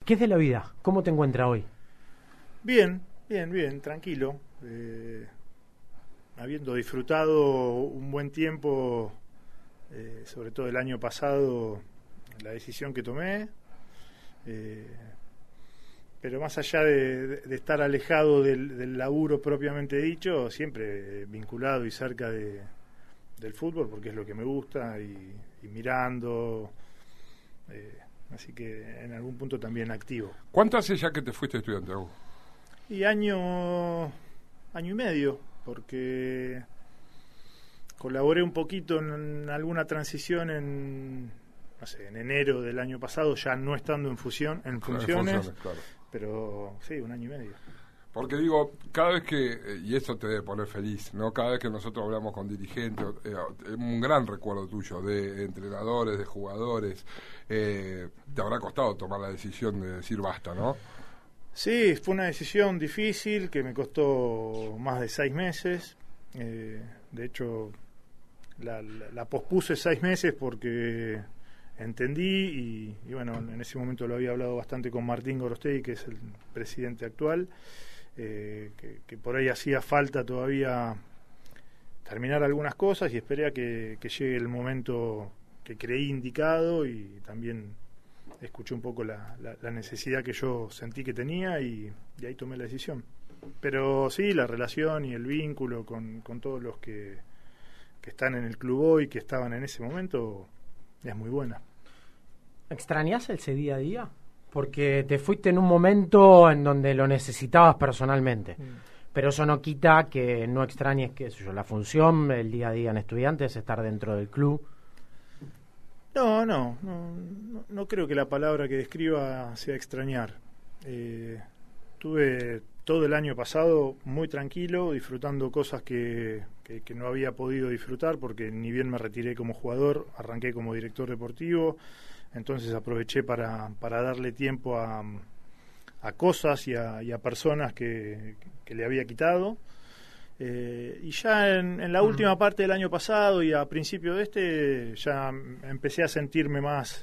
¿Qué es de la vida? ¿Cómo te encuentras hoy? Bien, tranquilo. Habiendo disfrutado un buen tiempo, sobre todo el año pasado, la decisión que tomé, pero más allá de estar alejado del laburo propiamente dicho, siempre vinculado y cerca del fútbol, porque es lo que me gusta, y mirando, así que en algún punto también activo. ¿Cuánto hace ya que te fuiste estudiante, Agus? Y año y medio, porque colaboré un poquito en alguna transición en enero del año pasado, ya no estando en funciones, claro. Pero sí, 1 año y medio. Porque digo, cada vez que, y eso te debe poner feliz, ¿no? Cada vez que nosotros hablamos con dirigentes, un gran recuerdo tuyo de entrenadores, de jugadores, te habrá costado tomar la decisión de decir basta, ¿no? Sí, fue una decisión difícil que me costó más de 6 meses. De hecho, la pospuse 6 meses porque entendí y bueno, en ese momento lo había hablado bastante con Martín Gorostegui, que es el presidente actual, que por ahí hacía falta todavía terminar algunas cosas y esperé a que llegue el momento que creí indicado y también escuché un poco la necesidad que yo sentí que tenía y ahí tomé la decisión. Pero sí, la relación y el vínculo con todos los que están en el club hoy, que estaban en ese momento, es muy buena. ¿Extrañás ese día a día? Porque te fuiste en un momento en donde lo necesitabas personalmente. Pero eso no quita que no extrañes, qué sé yo, la función, el día a día en Estudiantes, estar dentro del club. No creo que la palabra que describa sea extrañar. Tuve todo el año pasado muy tranquilo, disfrutando cosas que no había podido disfrutar, porque ni bien me retiré como jugador, arranqué como director deportivo, entonces aproveché para darle tiempo a cosas y a personas que le había quitado. Y ya en la última parte del año pasado y a principio de ya empecé a sentirme más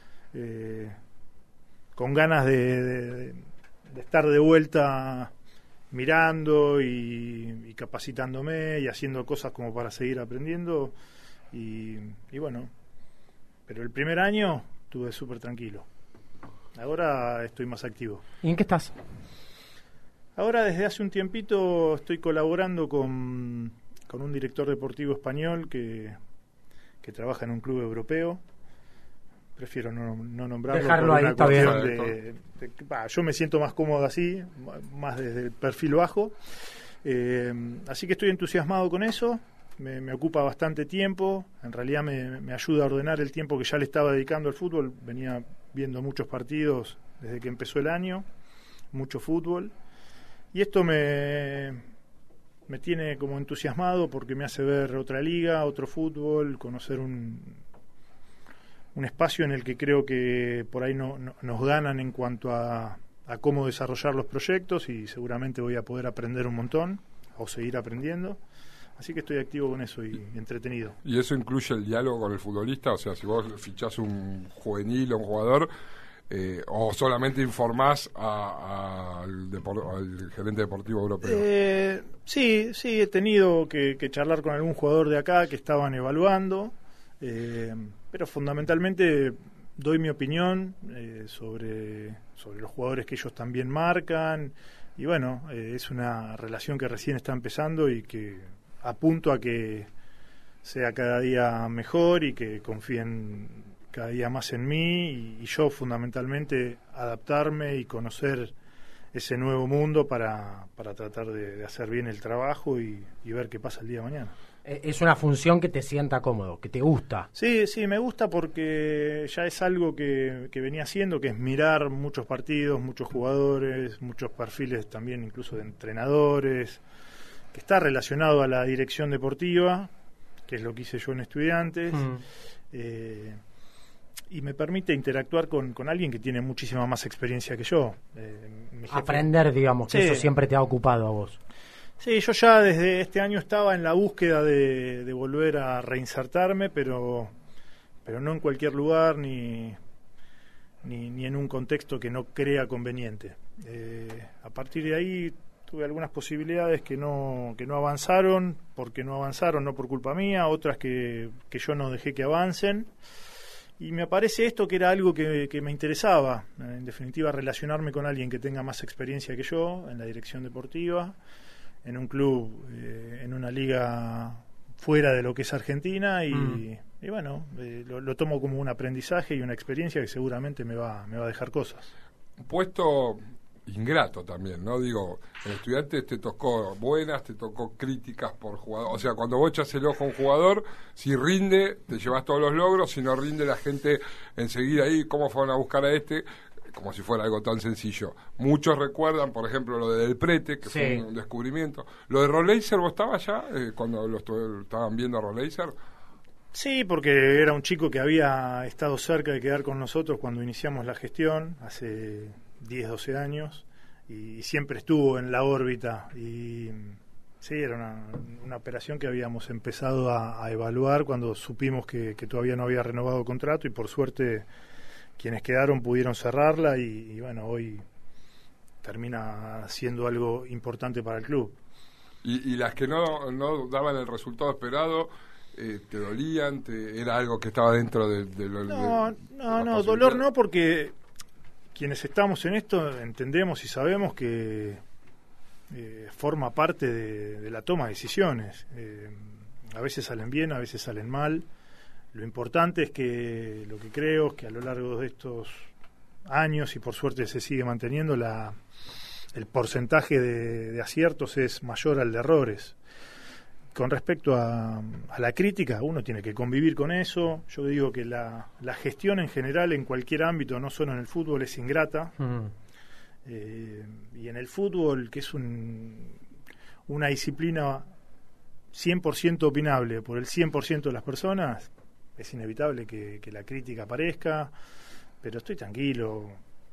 con ganas de estar de vuelta mirando y capacitándome y haciendo cosas como para seguir aprendiendo y bueno, pero el primer año estuve súper tranquilo. Ahora estoy más activo. ¿Y en qué estás? Ahora desde hace un tiempito estoy colaborando con un director deportivo español que trabaja en un club europeo. Prefiero no nombrarlo. Dejarlo ahí, está bien. Yo me siento más cómodo así, más desde el perfil bajo. Así que estoy entusiasmado con eso. Me ocupa bastante tiempo. En realidad me ayuda a ordenar el tiempo que ya le estaba dedicando al fútbol. Venía viendo muchos partidos desde que empezó el año, mucho fútbol. Y esto me tiene como entusiasmado porque me hace ver otra liga, otro fútbol, conocer un espacio en el que creo que por ahí nos ganan en cuanto a cómo desarrollar los proyectos y seguramente voy a poder aprender un montón o seguir aprendiendo. Así que estoy activo con eso y entretenido. ¿Y eso incluye el diálogo con el futbolista? O sea, si vos fichás un juvenil o un jugador, o solamente informás al gerente deportivo europeo. Sí, he tenido que charlar con algún jugador de acá que estaban evaluando, pero fundamentalmente doy mi opinión sobre los jugadores que ellos también marcan y bueno, es una relación que recién está empezando y que apunto a que sea cada día mejor y que confíen cada día más en mí y yo fundamentalmente adaptarme y conocer ese nuevo mundo para tratar de hacer bien el trabajo y ver qué pasa el día de mañana. Es una función que te sienta cómodo, que te gusta. Sí, me gusta porque ya es algo que venía haciendo, que es mirar muchos partidos, muchos jugadores, muchos perfiles también incluso de entrenadores, que está relacionado a la dirección deportiva, que es lo que hice yo en Estudiantes. Y me permite interactuar con alguien que tiene muchísima más experiencia que yo. Aprender, digamos, que eso siempre te ha ocupado a vos. Sí, yo ya desde este año estaba en la búsqueda de volver a reinsertarme, pero no en cualquier lugar, ni ni en un contexto que no crea conveniente. A partir de ahí tuve algunas posibilidades que no avanzaron, porque no avanzaron, no por culpa mía, otras que yo no dejé que avancen. Y me aparece esto que era algo que me interesaba, en definitiva relacionarme con alguien que tenga más experiencia que yo en la dirección deportiva, en un club, en una liga fuera de lo que es Argentina y bueno, lo tomo como un aprendizaje y una experiencia que seguramente me va a dejar cosas. Un puesto ingrato también, ¿no? Digo, en Estudiantes te tocó buenas, te tocó críticas por jugador. O sea, cuando vos echas el ojo a un jugador, si rinde, te llevas todos los logros, si no rinde, la gente enseguida ahí, ¿cómo fueron a buscar a este? Como si fuera algo tan sencillo. Muchos recuerdan, por ejemplo, lo de Del Prete, que fue un descubrimiento. Lo de Roleiser, ¿vos estabas ya cuando estaban viendo a Roleiser? Sí, porque era un chico que había estado cerca de quedar con nosotros cuando iniciamos la gestión, hace 10, 12 años, y siempre estuvo en la órbita. Y sí, era una operación que habíamos empezado a evaluar cuando supimos que todavía no había renovado contrato, y por suerte quienes quedaron pudieron cerrarla y bueno, hoy termina siendo algo importante para el club. Y las que no daban el resultado esperado, ¿te dolían? ¿Era algo que estaba dentro de lo No, dolor no, porque quienes estamos en esto entendemos y sabemos que forma parte de la toma de decisiones. A veces salen bien, a veces salen mal. Lo importante es que lo que creo es que a lo largo de estos años, y por suerte se sigue manteniendo, el porcentaje de aciertos es mayor al de errores. Con respecto a la crítica, uno tiene que convivir con eso. Yo digo que la gestión en general, en cualquier ámbito, no solo en el fútbol, es ingrata. Y en el fútbol, que es una disciplina 100% opinable por el 100% de las personas, es inevitable que la crítica aparezca, pero estoy tranquilo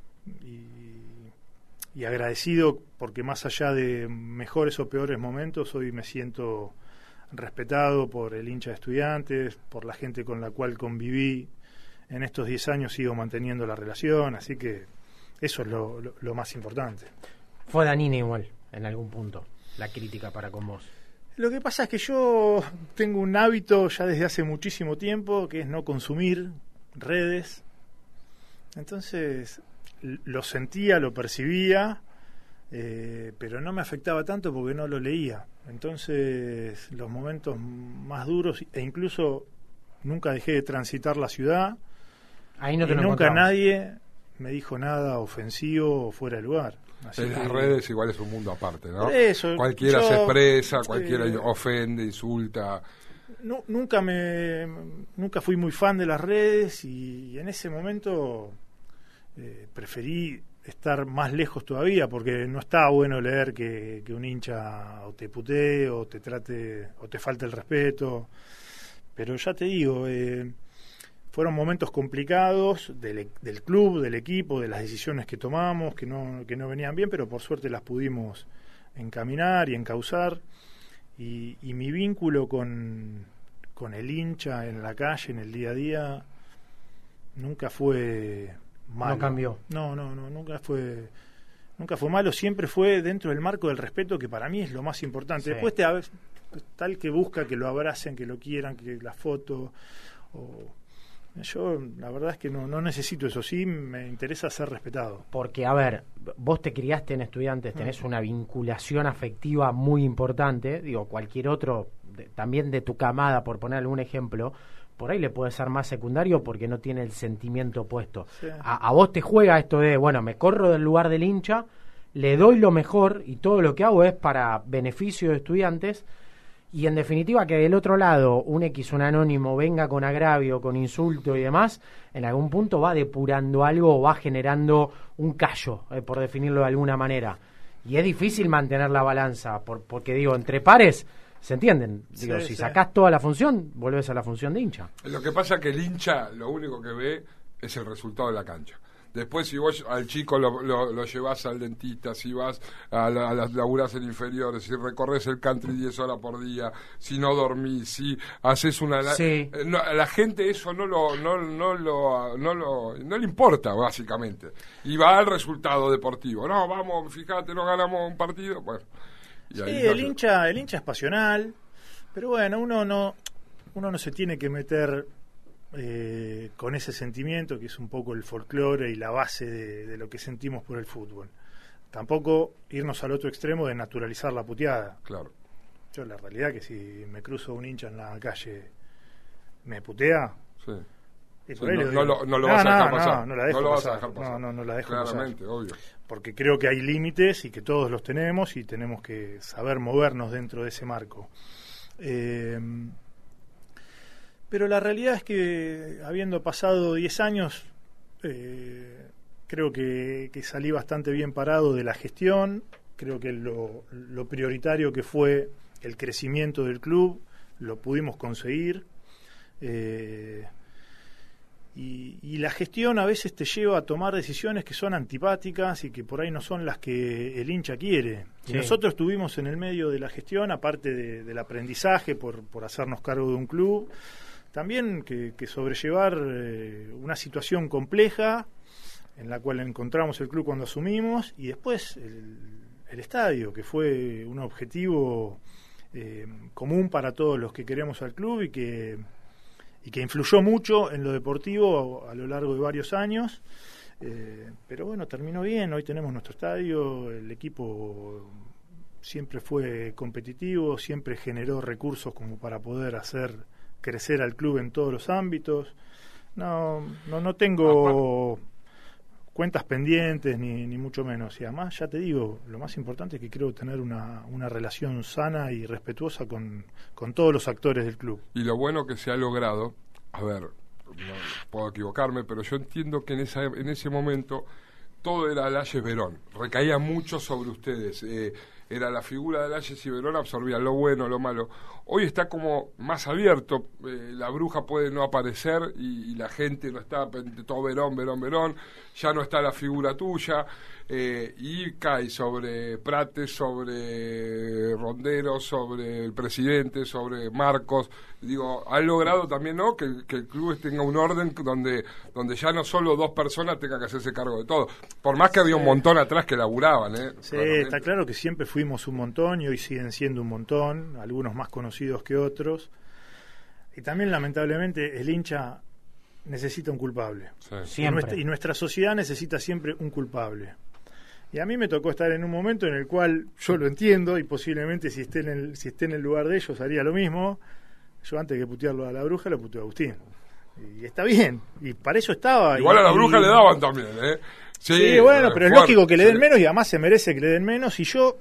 y agradecido, porque más allá de mejores o peores momentos, hoy me siento respetado por el hincha de Estudiantes, por la gente con la cual conviví en estos 10 años, sigo manteniendo la relación, así que eso es lo más importante. Fue dañina igual, en algún punto, la crítica para con vos. Lo que pasa es que yo tengo un hábito ya desde hace muchísimo tiempo, que es no consumir redes. Entonces lo sentía, lo percibía, pero no me afectaba tanto porque no lo leía. Entonces los momentos más duros, e incluso nunca dejé de transitar la ciudad, ahí no te y lo nunca encontramos. Nadie me dijo nada ofensivo o fuera de lugar. Así en las redes igual es un mundo aparte, ¿no? Eso, cualquiera se expresa, cualquiera ofende, insulta. Nunca fui muy fan de las redes, y en ese momento preferí estar más lejos todavía, porque no está bueno leer que un hincha o te putee o te trate o te falte el respeto. Pero ya te digo, fueron momentos complicados del club, del equipo, de las decisiones que tomamos, que no venían bien, pero por suerte las pudimos encaminar y encauzar. Y mi vínculo con el hincha en la calle, en el día a día, nunca fue malo. No cambió. No, nunca fue malo, siempre fue dentro del marco del respeto, que para mí es lo más importante. Sí. Después tal que busca que lo abracen, que lo quieran, que la foto yo la verdad es que no necesito eso, sí me interesa ser respetado. Porque, a ver, vos te criaste en Estudiantes, tenés una vinculación afectiva muy importante, digo, cualquier otro, también de tu camada, por poner algún ejemplo, por ahí le puede ser más secundario porque no tiene el sentimiento opuesto. Sí. A vos te juega esto de, bueno, me corro del lugar del hincha, le doy lo mejor y todo lo que hago es para beneficio de Estudiantes. Y en definitiva que del otro lado un anónimo venga con agravio, con insulto y demás, en algún punto va depurando algo o va generando un callo, por definirlo de alguna manera. Y es difícil mantener la balanza, porque digo, entre pares, ¿se entienden? Digo, si sacás toda la función, volvés a la función de hincha. Lo que pasa es que el hincha lo único que ve es el resultado de la cancha. Después, si vos al chico lo llevas al dentista, si vas a las laburas en inferiores, si recorres el country 10 horas por día, si no dormís, si haces una... Sí. A la gente eso no le importa, básicamente. Y va al resultado deportivo. No, vamos, fíjate, no ganamos un partido. Bueno, y ahí sí, el hincha es pasional, pero bueno, uno no se tiene que meter con ese sentimiento que es un poco el folclore y la base de lo que sentimos por el fútbol. Tampoco irnos al otro extremo de naturalizar la puteada. Claro. Yo la realidad que si me cruzo un hincha en la calle me putea, Sí. y Sí, por ahí le no digo, lo vas a dejar pasar. no la dejo No lo vas a pasar. dejar pasar. No la dejo Claramente, pasar. obvio. Porque creo que hay límites y que todos los tenemos y tenemos que saber movernos dentro de ese marco. Pero la realidad es que habiendo pasado 10 años, creo que salí bastante bien parado de la gestión. Creo que lo prioritario que fue el crecimiento del club lo pudimos conseguir. Y la gestión a veces te lleva a tomar decisiones que son antipáticas y que por ahí no son las que el hincha quiere. Sí. Y nosotros estuvimos en el medio de la gestión, aparte del aprendizaje por hacernos cargo de un club, también que sobrellevar una situación compleja en la cual encontramos el club cuando asumimos, y después el estadio, que fue un objetivo común para todos los que queremos al club y que influyó mucho en lo deportivo a lo largo de varios años. Pero bueno, terminó bien, hoy tenemos nuestro estadio, el equipo siempre fue competitivo, siempre generó recursos como para poder hacer crecer al club en todos los ámbitos. No tengo cuentas pendientes ni mucho menos, y además ya te digo, lo más importante es que creo tener una relación sana y respetuosa con todos los actores del club. Y lo bueno que se ha logrado, a ver, no puedo equivocarme, pero yo entiendo que en ese momento todo era Layes Verón, recaía mucho sobre ustedes, era la figura de Layes y Verón, absorbía lo bueno, lo malo. Hoy está como más abierto, la bruja puede no aparecer y la gente no está todo Verón, ya no está la figura tuya, y cae sobre Prates, sobre Rondero, sobre el presidente, sobre Marcos. Digo, han logrado también, ¿no?, que el club tenga un orden donde ya no solo dos personas tengan que hacerse cargo de todo, por más que había un montón atrás que laburaban, Sí, claramente. está claro que siempre fuimos un montón y hoy siguen siendo un montón, algunos más conocidos que otros, y también lamentablemente el hincha necesita un culpable. Sí. Siempre. Y nuestra sociedad necesita siempre un culpable. Y a mí me tocó estar en un momento en el cual yo lo entiendo y posiblemente si esté en el lugar de ellos haría lo mismo. Yo antes que putearlo a la bruja lo puteo a Agustín. Y está bien, y para eso estaba. Igual a la bruja le daban también, ¿eh? Sí, bueno, pero es fuerte, lógico que le den sí. menos y además se merece que le den menos. Y yo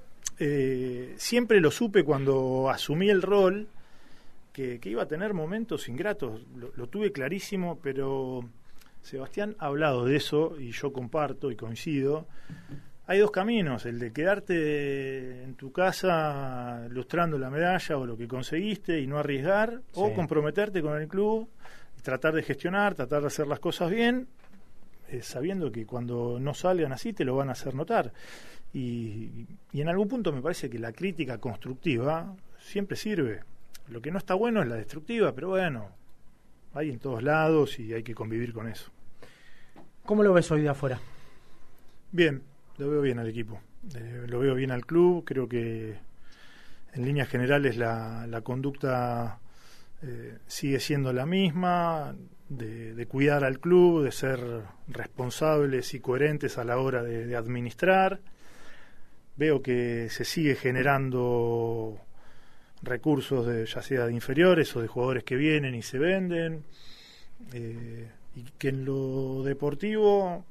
siempre lo supe cuando asumí el rol, que iba a tener momentos ingratos. Lo tuve clarísimo, pero Sebastián ha hablado de eso y yo comparto y coincido. Hay dos caminos, el de quedarte en tu casa lustrando la medalla o lo que conseguiste y no arriesgar, Sí. o comprometerte con el club, tratar de gestionar, tratar de hacer las cosas bien, sabiendo que cuando no salgan así te lo van a hacer notar. Y en algún punto me parece que la crítica constructiva siempre sirve. Lo que no está bueno es la destructiva, pero bueno, hay en todos lados y hay que convivir con eso. ¿Cómo lo ves hoy de afuera? Bien, lo veo bien al equipo, lo veo bien al club. Creo que en líneas generales la conducta sigue siendo la misma, de cuidar al club, de ser responsables y coherentes a la hora de administrar. Veo que se sigue generando recursos ya sea de inferiores o de jugadores que vienen y se venden, y que en lo deportivo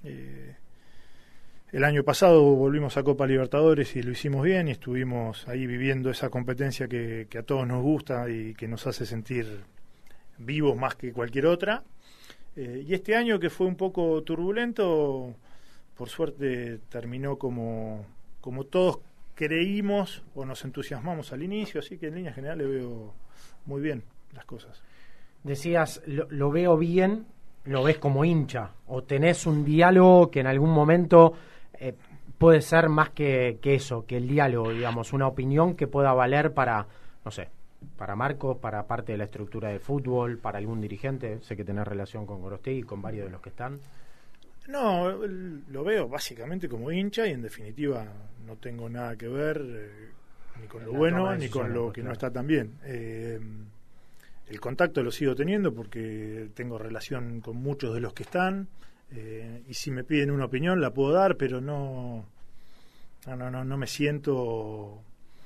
el año pasado volvimos a Copa Libertadores y lo hicimos bien y estuvimos ahí viviendo esa competencia que a todos nos gusta y que nos hace sentir vivos más que cualquier otra. Y este año, que fue un poco turbulento, por suerte terminó como todos creímos o nos entusiasmamos al inicio, así que en líneas generales veo muy bien las cosas. Decías, lo veo bien, lo ves como hincha? ¿O tenés un diálogo que en algún momento puede ser más que eso, que el diálogo, digamos, una opinión que pueda valer para, no sé, para Marcos, para parte de la estructura del fútbol, para algún dirigente? Sé que tenés relación con Gorostegui y con varios de los que están. No, lo veo básicamente como hincha y en definitiva no tengo nada que ver ni con lo bueno ni con lo que no está tan bien. El contacto lo sigo teniendo porque tengo relación con muchos de los que están, y si me piden una opinión la puedo dar, pero no me siento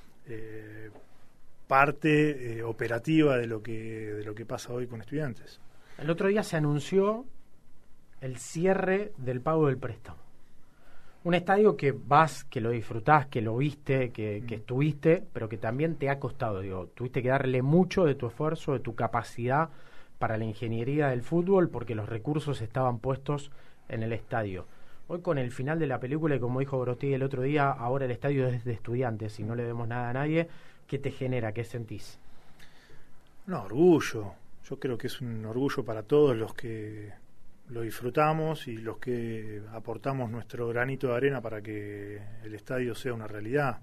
parte operativa de lo que pasa hoy con Estudiantes. El otro día se anunció el cierre del pago del préstamo. Un estadio que vas, que lo disfrutás, que lo viste, que estuviste, pero que también te ha costado. Digo, tuviste que darle mucho de tu esfuerzo, de tu capacidad para la ingeniería del fútbol, porque los recursos estaban puestos en el estadio. Hoy, con el final de la película, y como dijo Gorostegui el otro día, ahora el estadio es de Estudiantes y no le demos nada a nadie. ¿Qué te genera? ¿Qué sentís? No, orgullo. Yo creo que es un orgullo para todos los que lo disfrutamos y los que aportamos nuestro granito de arena para que el estadio sea una realidad.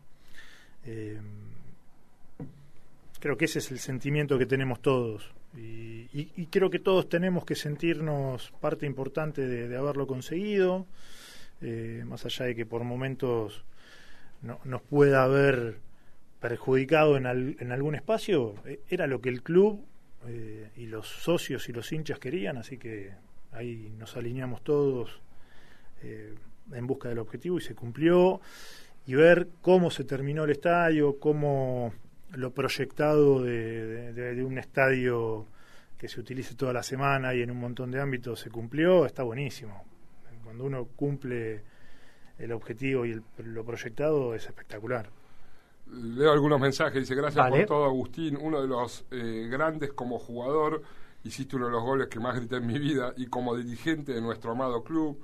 Creo que ese es el sentimiento que tenemos todos y creo que todos tenemos que sentirnos parte importante de haberlo conseguido, más allá de que por momentos nos pueda haber perjudicado en algún espacio. Era lo que el club y los socios y los hinchas querían, así que ahí nos alineamos todos en busca del objetivo y se cumplió. Y ver cómo se terminó el estadio, cómo lo proyectado de un estadio que se utilice toda la semana y en un montón de ámbitos se cumplió, está buenísimo. Cuando uno cumple el objetivo y lo proyectado es espectacular. Leo algunos mensajes, dice: gracias Vale. por todo, Agustín, uno de los grandes como jugador, hiciste uno de los goles que más grité en mi vida, y como dirigente de nuestro amado club.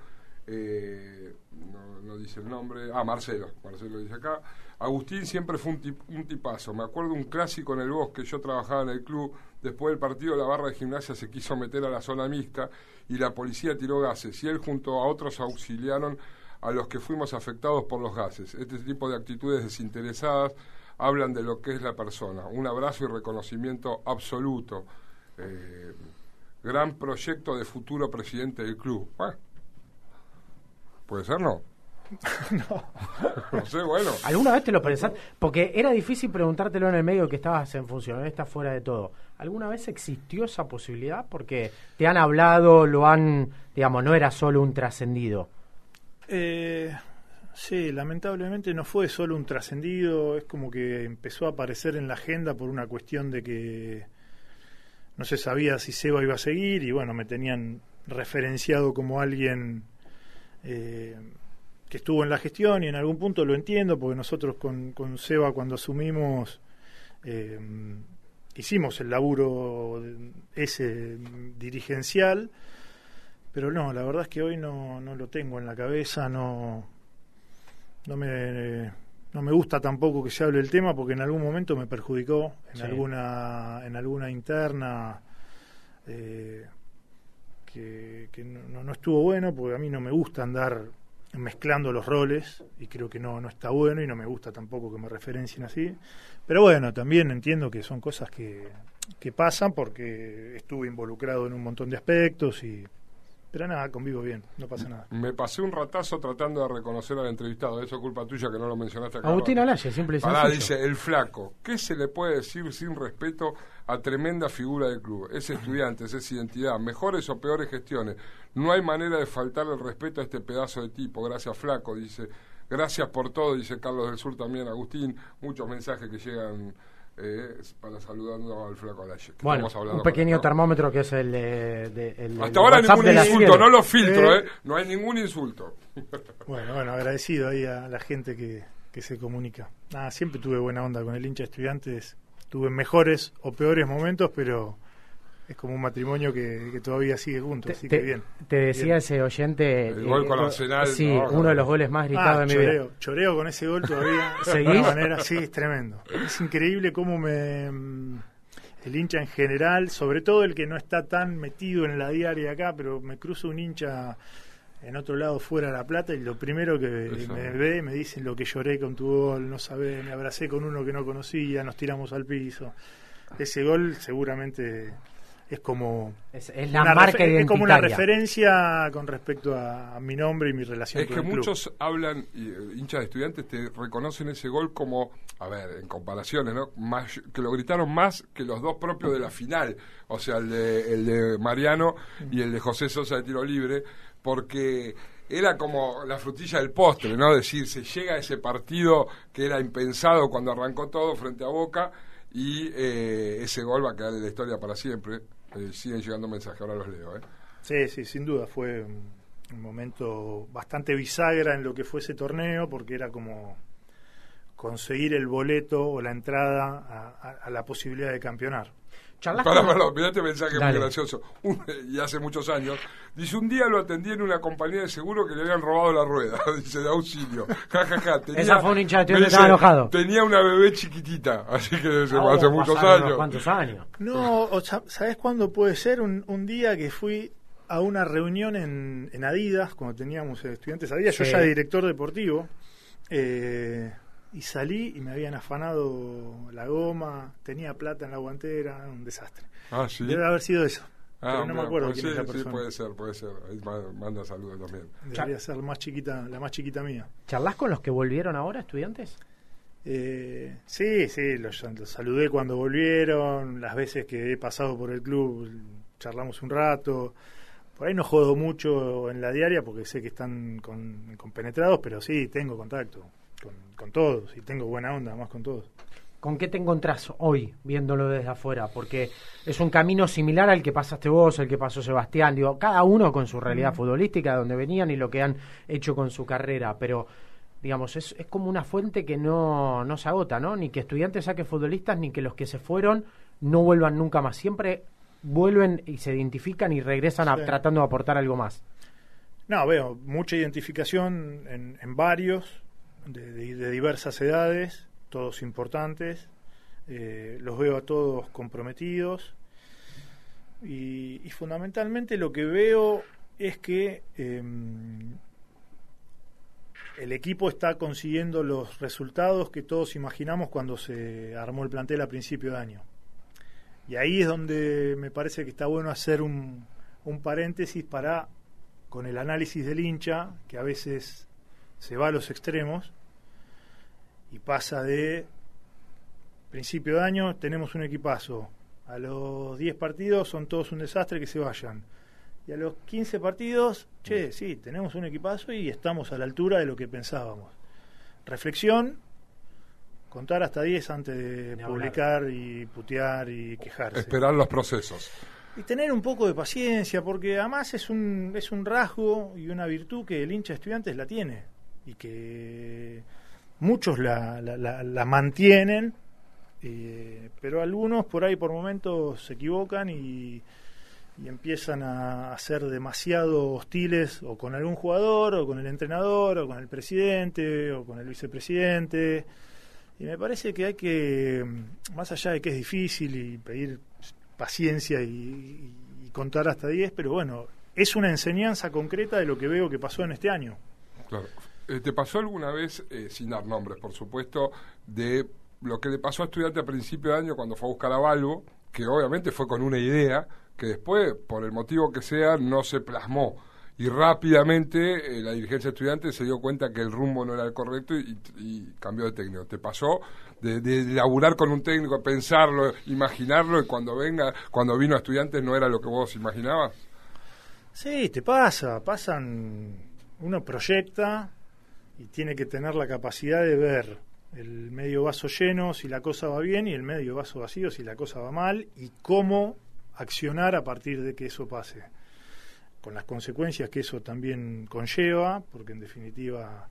No dice el nombre. Marcelo dice acá: Agustín siempre fue un tipazo. Me acuerdo un clásico en el Bosque, yo trabajaba en el club, después del partido la barra de Gimnasia se quiso meter a la zona mixta y la policía tiró gases y él junto a otros auxiliaron a los que fuimos afectados por los gases. Este tipo de actitudes desinteresadas hablan de lo que es la persona. Un abrazo y reconocimiento absoluto. Gran proyecto de futuro presidente del club. ¿Puede ser, no? No sé, bueno. ¿Alguna vez te lo pensaste? Porque era difícil preguntártelo en el medio que estabas en función, estás fuera de todo. ¿Alguna vez existió esa posibilidad? Porque te han hablado, lo han, digamos, no era solo un trascendido. Sí, lamentablemente no fue solo un trascendido, es como que empezó a aparecer en la agenda por una cuestión de que no se sabía si Seba iba a seguir y bueno, me tenían referenciado como alguien que estuvo en la gestión y en algún punto lo entiendo porque nosotros con Seba cuando asumimos hicimos el laburo ese dirigencial, pero no, la verdad es que hoy no lo tengo en la cabeza, no me gusta tampoco que se hable del tema porque en algún momento me perjudicó en alguna interna que no estuvo bueno, porque a mí no me gusta andar mezclando los roles y creo que no está bueno y no me gusta tampoco que me referencien así, pero bueno, también entiendo que son cosas que pasan porque estuve involucrado en un montón de aspectos pero nada, convivo bien, no pasa nada. Me pasé un ratazo tratando de reconocer al entrevistado, eso es culpa tuya que no lo mencionaste acá. Agustín Olaye, siempre dice el flaco. ¿Qué se le puede decir sin respeto a tremenda figura del club? Es Estudiantes, es identidad, mejores o peores gestiones. No hay manera de faltarle el respeto a este pedazo de tipo. Gracias, flaco, dice. Gracias por todo, dice Carlos del Sur también, Agustín. Muchos mensajes que llegan para saludando al flaco Olaye. Bueno, un pequeño termómetro que es el hasta ahora WhatsApp ningún de la insulto, Fiere. no lo filtro, no hay ningún insulto. Bueno, agradecido ahí a la gente que se comunica. Siempre tuve buena onda con el hincha de Estudiantes, tuve mejores o peores momentos, pero es como un matrimonio que todavía sigue juntos, así que bien. Te decía bien. Ese oyente... El gol con Arsenal. Sí, uno de los goles más gritados de mi vida. Choreo con ese gol todavía. ¿Seguís? De alguna manera, sí, es tremendo. Es increíble cómo el hincha en general, sobre todo el que no está tan metido en la diaria acá, pero me cruzo un hincha en otro lado fuera de La Plata y lo primero que me ve, me dicen lo que lloré con tu gol, no sabés, me abracé con uno que no conocía, nos tiramos al piso. Ese gol seguramente es como es la marca identitaria. Es como una referencia con respecto a mi nombre y mi relación con el club. Es que muchos hablan, hinchas de Estudiantes te reconocen ese gol como, a ver, en comparaciones, ¿no? Más, que lo gritaron más que los dos propios de la final, o sea, el de Mariano y el de José Sosa de tiro libre, porque era como la frutilla del postre, ¿no? Decir, se llega a ese partido que era impensado cuando arrancó todo frente a Boca y ese gol va a quedar en la historia para siempre. Siguen llegando mensajes, ahora los leo. Sí, sin duda, fue un momento bastante bisagra en lo que fue ese torneo, porque era como conseguir el boleto o la entrada a la posibilidad de campeonar. Mirá este mensaje muy gracioso. Y hace muchos años. Dice, un día lo atendí en una compañía de seguro que le habían robado la rueda. Dice, de auxilio. Esa fue un hincha de Estudiantes, estaba enojado. Tenía una bebé chiquitita, así que hace muchos años. ¿Cuántos años? No, ¿sabés cuándo puede ser? Un día que fui a una reunión en Adidas, cuando teníamos Estudiantes Adidas, yo ya director deportivo, y salí y me habían afanado la goma, tenía plata en la guantera, un desastre. ¿Sí? Debe haber sido eso. Pero no me acuerdo quién es la persona. Sí, puede ser. Ahí manda saludos también. Debería ser la más chiquita mía. ¿Charlás con los que volvieron ahora, Estudiantes? Sí, los saludé cuando volvieron, las veces que he pasado por el club charlamos un rato. Por ahí no jodo mucho en la diaria porque sé que están compenetrados, pero sí, tengo contacto con todos y tengo buena onda además con todos. ¿Con qué te encontrás hoy viéndolo desde afuera? Porque es un camino similar al que pasaste vos, el que pasó Sebastián, digo, cada uno con su realidad futbolística, de donde venían y lo que han hecho con su carrera, pero digamos, es como una fuente que no se agota, ¿no? Ni que Estudiantes saque futbolistas, ni que los que se fueron no vuelvan nunca más. Siempre vuelven y se identifican y regresan tratando de aportar algo más. No, veo mucha identificación en varios, de diversas edades, todos importantes, los veo a todos comprometidos y fundamentalmente lo que veo es que el equipo está consiguiendo los resultados que todos imaginamos cuando se armó el plantel a principio de año. Y ahí es donde me parece que está bueno hacer un paréntesis con el análisis del hincha, que a veces se va a los extremos y pasa de principio de año, tenemos un equipazo, a los 10 partidos son todos un desastre, que se vayan. Y a los 15 partidos, sí, tenemos un equipazo y estamos a la altura de lo que pensábamos. Reflexión, contar hasta 10 antes de publicar y putear y quejarse. Esperar los procesos. Y tener un poco de paciencia, porque además es un rasgo y una virtud que el hincha de Estudiantes la tiene y que muchos la mantienen, pero algunos por ahí por momentos se equivocan y empiezan a ser demasiado hostiles o con algún jugador o con el entrenador o con el presidente o con el vicepresidente. Y me parece que hay que, más allá de que es difícil y pedir paciencia y contar hasta 10, pero bueno, es una enseñanza concreta de lo que veo que pasó en este año. Claro. ¿Te pasó alguna vez, sin dar nombres por supuesto, de lo que le pasó a Estudiantes a principio de año cuando fue a buscar a Balbo, que obviamente fue con una idea que después, por el motivo que sea, no se plasmó? Y rápidamente la dirigencia de Estudiantes se dio cuenta que el rumbo no era el correcto y cambió de técnico. ¿Te pasó de laburar con un técnico, pensarlo, imaginarlo, y cuando vino a Estudiantes no era lo que vos imaginabas? Sí, pasan, uno proyecta y tiene que tener la capacidad de ver el medio vaso lleno si la cosa va bien y el medio vaso vacío si la cosa va mal, y cómo accionar a partir de que eso pase, con las consecuencias que eso también conlleva, porque en definitiva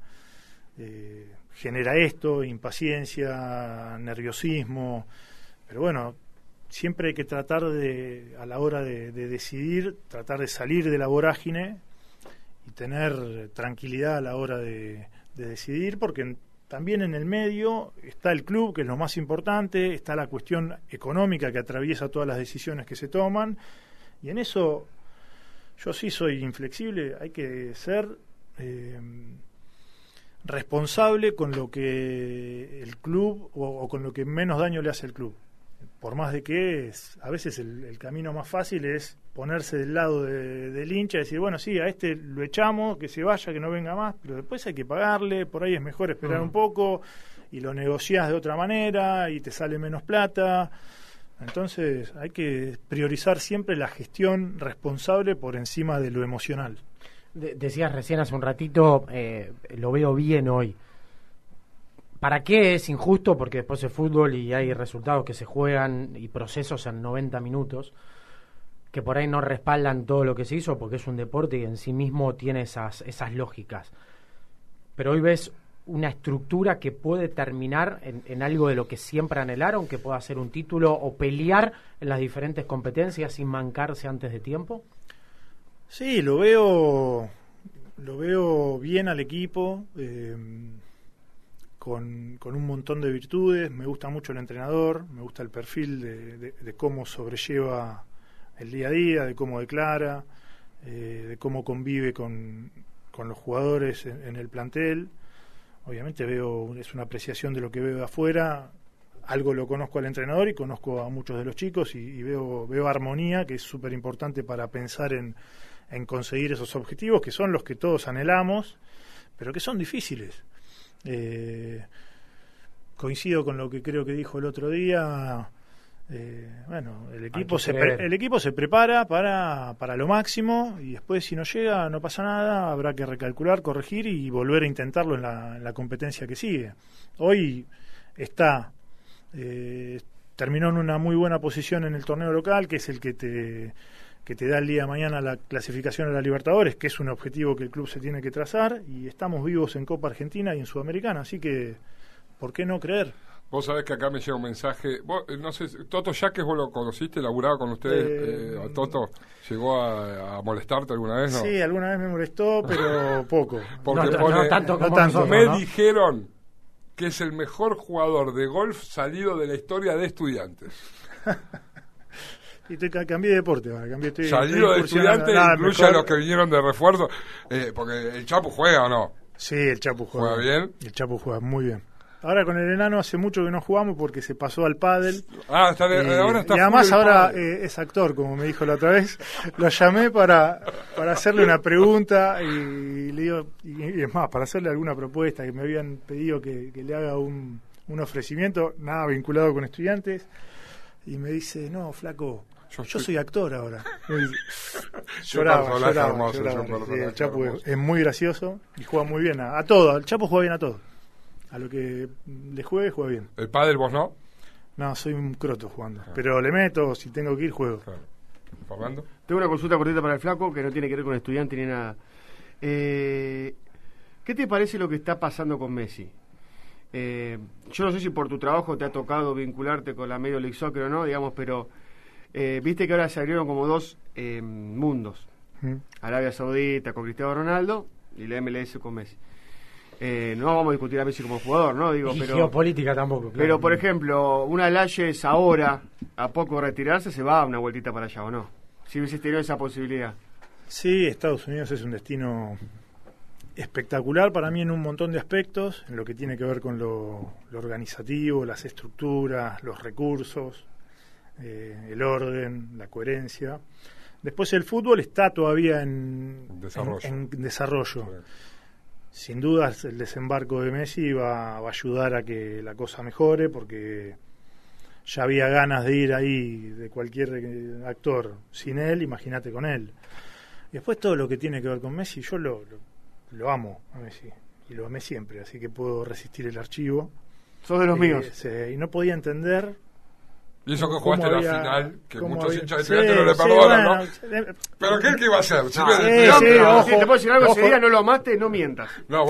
genera esto, impaciencia, nerviosismo, pero bueno, siempre hay que tratar a la hora de decidir, tratar de salir de la vorágine y tener tranquilidad a la hora de decidir, porque también en el medio está el club, que es lo más importante, está la cuestión económica que atraviesa todas las decisiones que se toman, y en eso yo sí soy inflexible. Hay que ser responsable con lo que el club o con lo que menos daño le hace el club. Por más de que a veces el camino más fácil es ponerse del lado del hincha y decir, bueno, sí, a este lo echamos, que se vaya, que no venga más, pero después hay que pagarle, por ahí es mejor esperar un poco y lo negociás de otra manera y te sale menos plata. Entonces hay que priorizar siempre la gestión responsable por encima de lo emocional. Decías recién hace un ratito, lo veo bien hoy. ¿Para qué es injusto? Porque después es fútbol y hay resultados que se juegan y procesos en 90 minutos que por ahí no respaldan todo lo que se hizo, porque es un deporte y en sí mismo tiene esas lógicas. Pero hoy ves una estructura que puede terminar en algo de lo que siempre anhelaron, que pueda ser un título o pelear en las diferentes competencias sin mancarse antes de tiempo. Sí, lo veo bien al equipo, con un montón de virtudes. Me gusta mucho el entrenador, me gusta el perfil de cómo sobrelleva el día a día, de cómo declara, de cómo convive con los jugadores en el plantel. Obviamente es una apreciación de lo que veo de afuera. Algo lo conozco al entrenador y conozco a muchos de los chicos y veo armonía, que es súper importante para pensar en conseguir esos objetivos, que son los que todos anhelamos, pero que son difíciles. Coincido con lo que creo que dijo el otro día. El equipo se prepara para lo máximo y después, si no llega, no pasa nada, habrá que recalcular, corregir y volver a intentarlo en la competencia que sigue. Hoy terminó en una muy buena posición en el torneo local, que es el que te da el día de mañana la clasificación a la Libertadores, que es un objetivo que el club se tiene que trazar, y estamos vivos en Copa Argentina y en Sudamericana, así que ¿por qué no creer? Vos sabés que acá me llega un mensaje. Vos, no sé, Toto Yaques, vos lo conociste, laburaba con ustedes. ¿A Toto llegó a molestarte alguna vez? ¿No? Sí, alguna vez me molestó, pero poco. Porque no tanto como nosotros, me ¿no? dijeron que es el mejor jugador de golf salido de la historia de Estudiantes. Y cambié de deporte ahora, salido de Estudiantes, incluye a los que vinieron de refuerzo, porque el Chapu juega, ¿o no? Sí, el Chapu juega bien. El Chapu juega muy bien. Ahora con el enano hace mucho que no jugamos porque se pasó al pádel. Ahora está. Y además ahora es actor, como me dijo la otra vez. Lo llamé para hacerle una pregunta y le digo, y es más, para hacerle alguna propuesta, que me habían pedido que le haga un ofrecimiento, nada vinculado con Estudiantes. Y me dice, no, flaco, yo soy actor ahora. Lloraba. El Chapu es muy gracioso y juega muy bien a todo. El Chapu juega bien a todo. A lo que le juegue bien. ¿El pádel vos no? No, soy un croto jugando. Pero le meto, si tengo que ir, juego. ¿Fernando? Tengo una consulta cortita para el flaco, que no tiene que ver con estudiante ni nada. ¿Qué te parece lo que está pasando con Messi? Yo no sé si por tu trabajo te ha tocado vincularte con la Major League Soccer o no, digamos, pero viste que ahora se abrieron como dos mundos. Arabia Saudita con Cristiano Ronaldo y la MLS con Messi. No vamos a discutir a Messi como jugador, ¿no? Digo, y pero geopolítica tampoco. Claro. Pero, por ejemplo, una Layes ahora, a poco de retirarse, se va a una vueltita para allá, ¿o no? Si hubiese tenido esa posibilidad. Sí, Estados Unidos es un destino espectacular para mí en un montón de aspectos, en lo que tiene que ver con lo organizativo, las estructuras, los recursos, el orden, la coherencia. Después el fútbol está todavía en desarrollo. Sin duda el desembarco de Messi va a ayudar a que la cosa mejore, porque ya había ganas de ir ahí de cualquier actor. Sin él, imagínate con él. Y después todo lo que tiene que ver con Messi, yo lo amo a Messi y lo amé siempre, así que puedo resistir el archivo. Sos de los míos. Y no podía entender. Y eso que jugaste la final, que muchos hinchas de Estudiantes no le perdonan, ¿no? ¿Pero qué iba a hacer? Ojo, si te puedo decir algo, ese día no lo amaste, no mientas.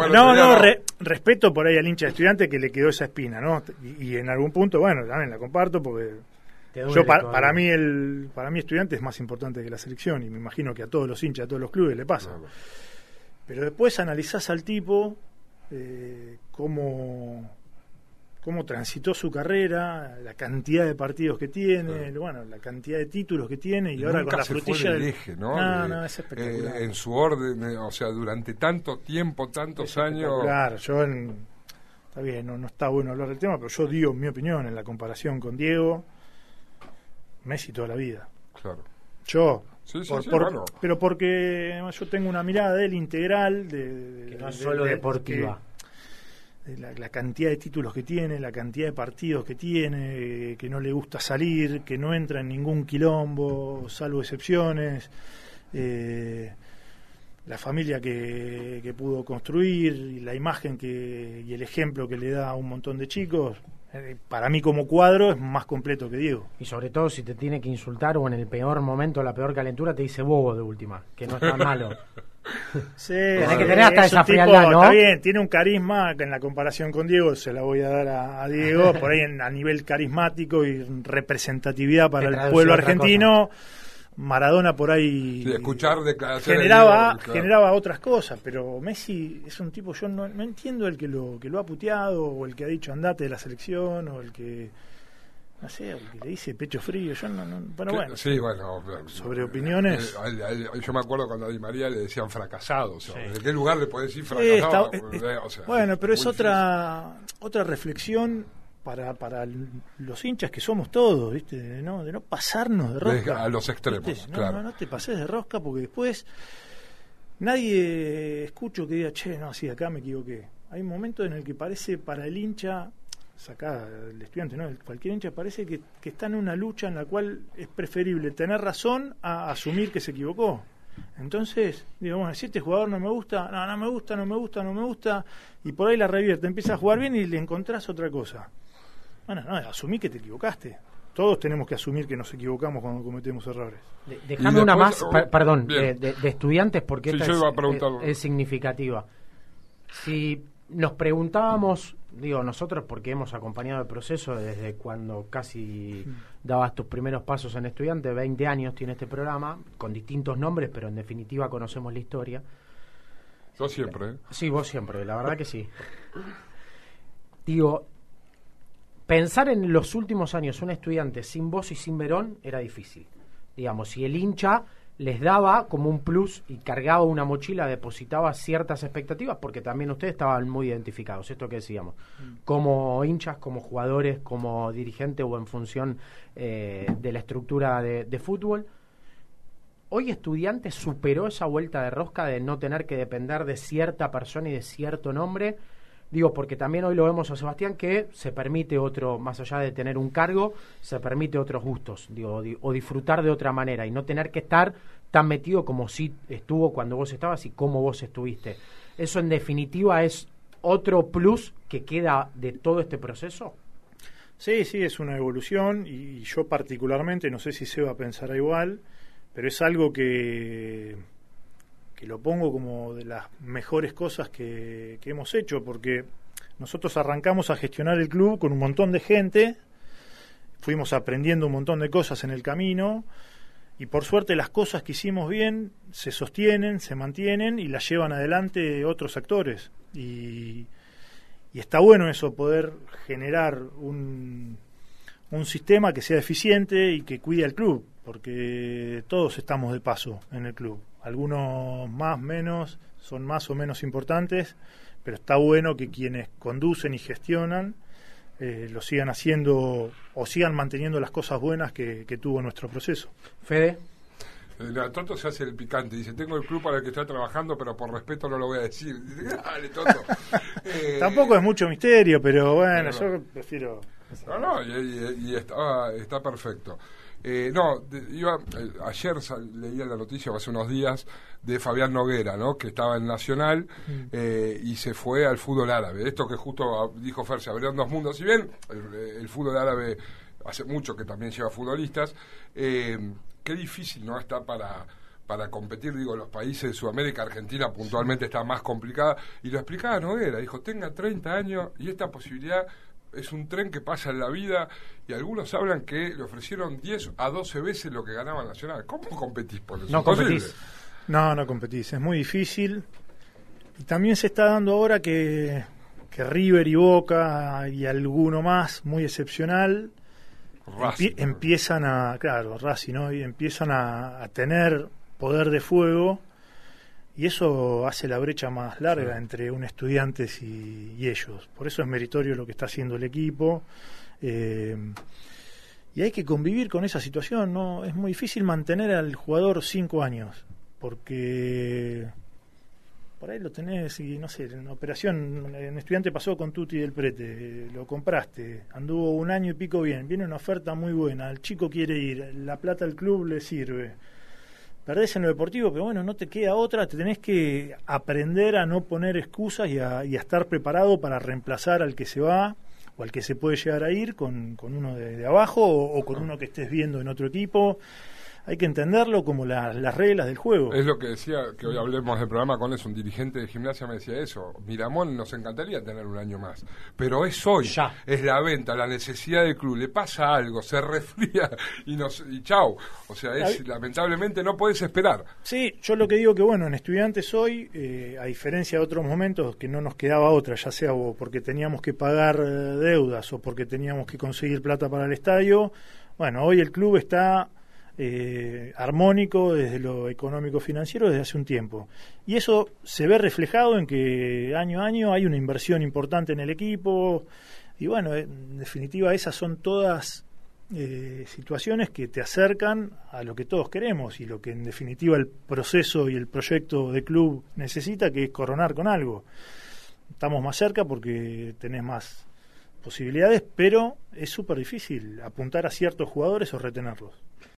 Respeto por ahí al hincha de Estudiantes que le quedó esa espina, ¿no? Y en algún punto, bueno, también la comparto porque para mí Estudiantes es más importante que la selección, y me imagino que a todos los hinchas, a todos los clubes le pasa. Pero después analizás al tipo cómo transitó su carrera, la cantidad de partidos que tiene, bueno, la cantidad de títulos que tiene, y ahora con la frutilla del eje, ¿no? No, es espectacular. En su orden, o sea, durante tanto tiempo, tantos años. Claro, está bien, no está bueno hablar del tema, pero yo digo mi opinión en la comparación con Diego, Messi toda la vida. Claro. Yo, bueno. pero porque yo tengo una mirada de él integral, que no es solo deportiva. La cantidad de títulos que tiene, la cantidad de partidos que tiene, que no le gusta salir, que no entra en ningún quilombo, salvo excepciones, la familia que pudo construir, y la imagen y el ejemplo que le da a un montón de chicos. Para mí como cuadro es más completo que Diego. Y sobre todo si te tiene que insultar o en el peor momento, la peor calentura, te dice bobo de última, que no es tan malo. Sí, tenés que tener hasta esa frialdad, ¿no? Está bien, tiene un carisma que en la comparación con Diego se la voy a dar a Diego, por ahí a nivel carismático y representatividad para el pueblo argentino. Maradona por ahí escuchar declaraciones generaba otras cosas, pero Messi es un tipo, yo no entiendo el que lo ha puteado, o el que ha dicho andate de la selección, o el que no sé, el que le dice pecho frío, yo bueno. Sí, bueno, sobre opiniones. Yo me acuerdo cuando a Di María le decían fracasado, o sea, ¿de qué lugar le podés decir fracasado? Bueno, pero es otra reflexión para los hinchas que somos todos, ¿viste? De no pasarnos de rosca. A los extremos, ¿viste? claro. No te pases de rosca, porque después nadie escucho que diga, sí, acá me equivoqué. Hay un momento en el que parece para el hincha, acá el estudiante, ¿no? Cualquier hincha parece que está en una lucha en la cual es preferible tener razón a asumir que se equivocó. Entonces, digamos, si este jugador no me gusta, no me gusta, y por ahí la revierte, empieza a jugar bien y le encontrás otra cosa. Bueno, asumí que te equivocaste. Todos tenemos que asumir que nos equivocamos cuando cometemos errores. Déjame una más, perdón, de estudiantes, porque esta es significativa. Si nos preguntábamos, nosotros porque hemos acompañado el proceso desde cuando casi dabas tus primeros pasos en estudiante, 20 años tiene este programa, con distintos nombres, pero en definitiva conocemos la historia. Yo siempre, ¿eh? Sí, vos siempre, la verdad que sí. Pensar en los últimos años un estudiante sin vos y sin Verón era difícil. Digamos, si el hincha les daba como un plus y cargaba una mochila, depositaba ciertas expectativas, porque también ustedes estaban muy identificados, esto que decíamos, como hinchas, como jugadores, como dirigente o en función de la estructura de fútbol. Hoy Estudiantes superó esa vuelta de rosca de no tener que depender de cierta persona y de cierto nombre. Porque también hoy lo vemos a Sebastián, que se permite otro, más allá de tener un cargo, se permite otros gustos, o disfrutar de otra manera y no tener que estar tan metido como si estuvo cuando vos estabas y como vos estuviste. ¿Eso en definitiva es otro plus que queda de todo este proceso? Sí, es una evolución, y yo particularmente, no sé si Seba pensará igual, pero es algo que lo pongo como de las mejores cosas que hemos hecho, porque nosotros arrancamos a gestionar el club con un montón de gente, fuimos aprendiendo un montón de cosas en el camino, y por suerte las cosas que hicimos bien se sostienen, se mantienen y las llevan adelante otros actores, y está bueno eso, poder generar un sistema que sea eficiente y que cuide al club, porque todos estamos de paso en el club. Algunos más, menos, son más o menos importantes, pero está bueno que quienes conducen y gestionan lo sigan haciendo o sigan manteniendo las cosas buenas que tuvo nuestro proceso. Fede. Toto se hace el picante, dice, tengo el club para el que estoy trabajando, pero por respeto no lo voy a decir. Dice, dale, Toto. Tampoco es mucho misterio, pero bueno, yo prefiero... Y está perfecto. Ayer leía la noticia hace unos días de Fabián Noguera, ¿no? Que estaba en Nacional y se fue al fútbol árabe. Esto que justo dijo Fer, se abrieron dos mundos. Si bien el fútbol árabe hace mucho que también lleva futbolistas, qué difícil no está para competir, los países de Sudamérica. Argentina puntualmente está más complicada, y lo explicaba Noguera, dijo, tenga 30 años y esta posibilidad es un tren que pasa en la vida, y algunos hablan que le ofrecieron 10 a 12 veces lo que ganaba Nacional. ¿Cómo competís por eso? No competís. No competís, es muy difícil. Y también se está dando ahora que River y Boca y alguno más muy excepcional empiezan a, claro, Racing, ¿no? Y empiezan a tener poder de fuego, y eso hace la brecha más larga entre un Estudiantes y ellos. Por eso es meritorio lo que está haciendo el equipo, y hay que convivir con esa situación, ¿no? Es muy difícil mantener al jugador 5 años, porque por ahí lo tenés, y no sé, en operación, en Estudiante pasó con Tuti del Prete, lo compraste, anduvo 1 año y pico bien, viene una oferta muy buena, el chico quiere ir, la plata del club le sirve, perdés en lo deportivo, pero bueno, no te queda otra, te tenés que aprender a no poner excusas y a estar preparado para reemplazar al que se va o al que se puede llegar a ir con uno de abajo o con uno que estés viendo en otro equipo. Hay que entenderlo como las reglas del juego. Es lo que decía, que hoy hablemos del programa con un dirigente de Gimnasia me decía eso. Miramón nos encantaría tener 1 año más, pero es hoy, ya. Es la venta, la necesidad del club, le pasa algo, se resfría y chau. O sea, lamentablemente no podés esperar. Sí, yo lo que digo que bueno, en Estudiantes hoy, a diferencia de otros momentos que no nos quedaba otra, ya sea porque teníamos que pagar deudas o porque teníamos que conseguir plata para el estadio, bueno, hoy el club está armónico desde lo económico financiero desde hace un tiempo, y eso se ve reflejado en que año a año hay una inversión importante en el equipo, y bueno, en definitiva esas son todas situaciones que te acercan a lo que todos queremos y lo que en definitiva el proceso y el proyecto de club necesita, que es coronar con algo. Estamos más cerca porque tenés más posibilidades, pero es súper difícil apuntar a ciertos jugadores o retenerlos.